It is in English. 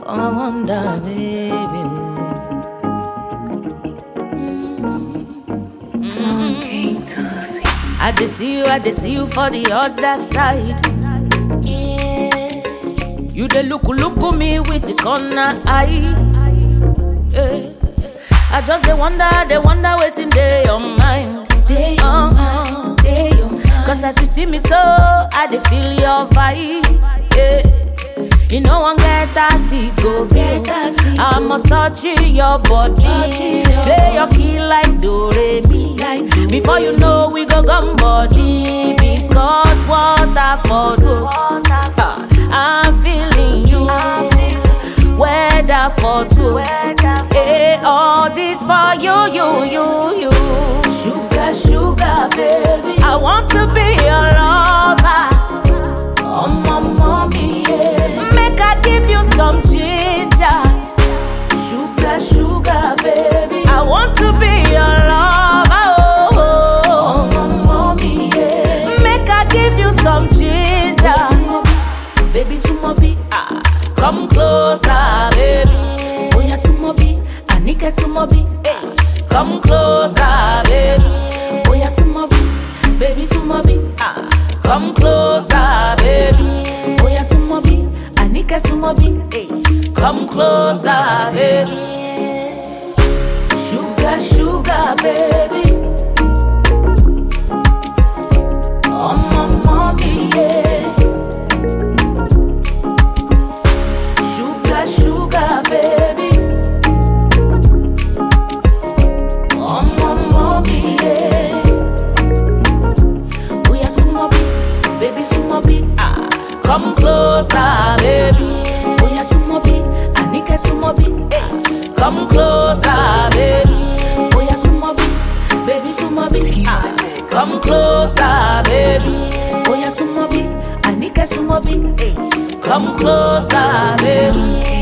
I wonder, baby. Long came to see. I dey see you for the other side. You dey look me with the corner eye. I just dey wonder wetin dey your mind. Day your mind, day your mind. Cause as you see me so, I dey feel your vibe. You know one get as it go. I must touch your body. Play your key like do re mi. Before you know we go gum body. Because what I for do, I'm feeling you. Weather for two. All this for you. Sugar, baby. I want to be your lover. Oh, my mommy, yeah. Make I give you some ginger. Sugar, baby. I want to be your lover. Oh, my mommy, yeah. Make I give you some ginger. Baby, sumobi. Come closer, baby. Oh, yeah, sumobi. Anike sumobi. Come closer, baby. Oh, yeah, sumobi. Baby, sumobi. Come closer, baby. Oh, yeah, sumobi. Anike sumobi. Come closer, baby. Sugar, baby. Oh, my mommy, yeah. Sugar, baby. Oh, my mommy, yeah. Oh, yeah, sumobi. Baby, sumobi. Come closer, baby. Oh, yeah, sumobi. Anike sumobi. Come closer, baby. Oh, yeah, sumobi. Baby, sumobi. Come closer, baby. Oh, yeah, sumobi. Anike sumobi. Come closer, baby.